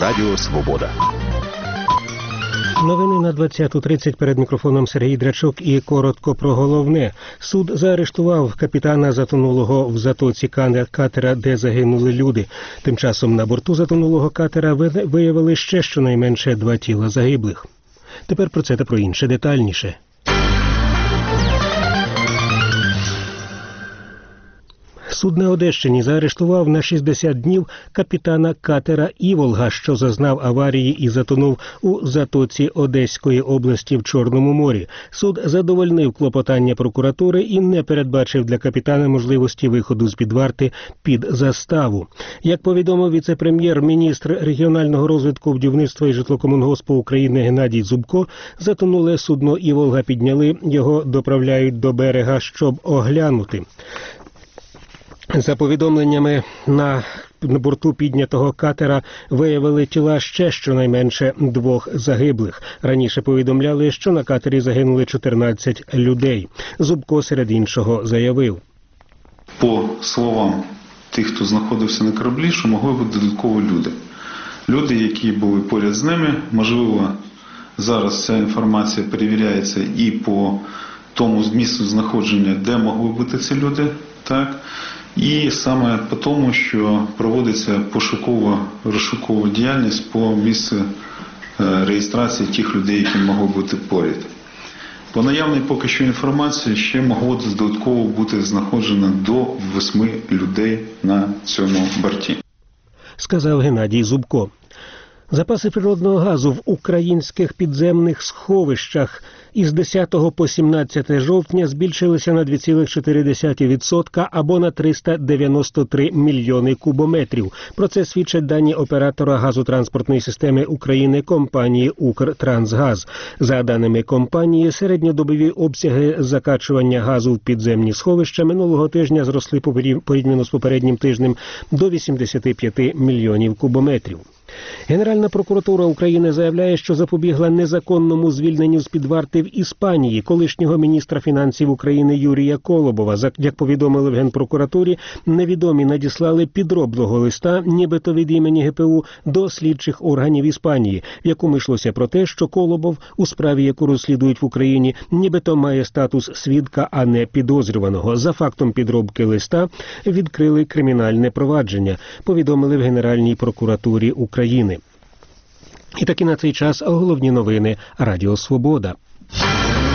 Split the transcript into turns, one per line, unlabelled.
Радіо Свобода.
Новини на 20:30. Перед мікрофоном Сергій Драчук і коротко про головне. Суд заарештував капітана затонулого в затоці катера, де загинули люди. Тим часом на борту затонулого катера виявили ще щонайменше 2 тіла загиблих. Тепер про це та про інше детальніше. Суд на Одещині заарештував на 60 днів капітана катера «Іволга», що зазнав аварії і затонув у затоці Одеської області в Чорному морі. Суд задовольнив клопотання прокуратури і не передбачив для капітана можливості виходу з-під варти під заставу. Як повідомив віце-прем'єр-міністр регіонального розвитку, будівництва і житлокомунгоспу України Геннадій Зубко, затонуле судно «Іволга» підняли, його доправляють до берега, щоб оглянути. За повідомленнями, на борту піднятого катера виявили тіла ще щонайменше 2 загиблих. Раніше повідомляли, що на катері загинули 14 людей. Зубко серед іншого заявив.
По словам тих, хто знаходився на кораблі, що могли бути додаткові люди. Люди, які були поряд з ними, можливо, зараз ця інформація перевіряється і по тому місцю знаходження, де могли бути ці люди, так? І саме по тому, що проводиться пошуково-розшукова діяльність по місцю реєстрації тих людей, які могли бути поряд. По наявній поки що інформації ще могло додатково бути знаходжено до 8 людей на цьому борті.
Сказав Геннадій Зубко. Запаси природного газу в українських підземних сховищах із 10 по 17 жовтня збільшилися на 2,4% або на 393 мільйони кубометрів. Про це свідчать дані оператора газотранспортної системи України компанії «Укртрансгаз». За даними компанії, середньодобові обсяги закачування газу в підземні сховища минулого тижня зросли порівняно з попереднім тижнем до 85 мільйонів кубометрів. Генеральна прокуратура України заявляє, що запобігла незаконному звільненню з-під варти в Іспанії колишнього міністра фінансів України Юрія Колобова. Як повідомили в Генпрокуратурі, невідомі надіслали підробного листа, нібито від імені ГПУ, до слідчих органів Іспанії, в якому йшлося про те, що Колобов у справі, яку розслідують в Україні, нібито має статус свідка, а не підозрюваного. За фактом підробки листа відкрили кримінальне провадження, повідомили в Генеральній прокуратурі України. І таки на цей час головні новини Радіо Свобода.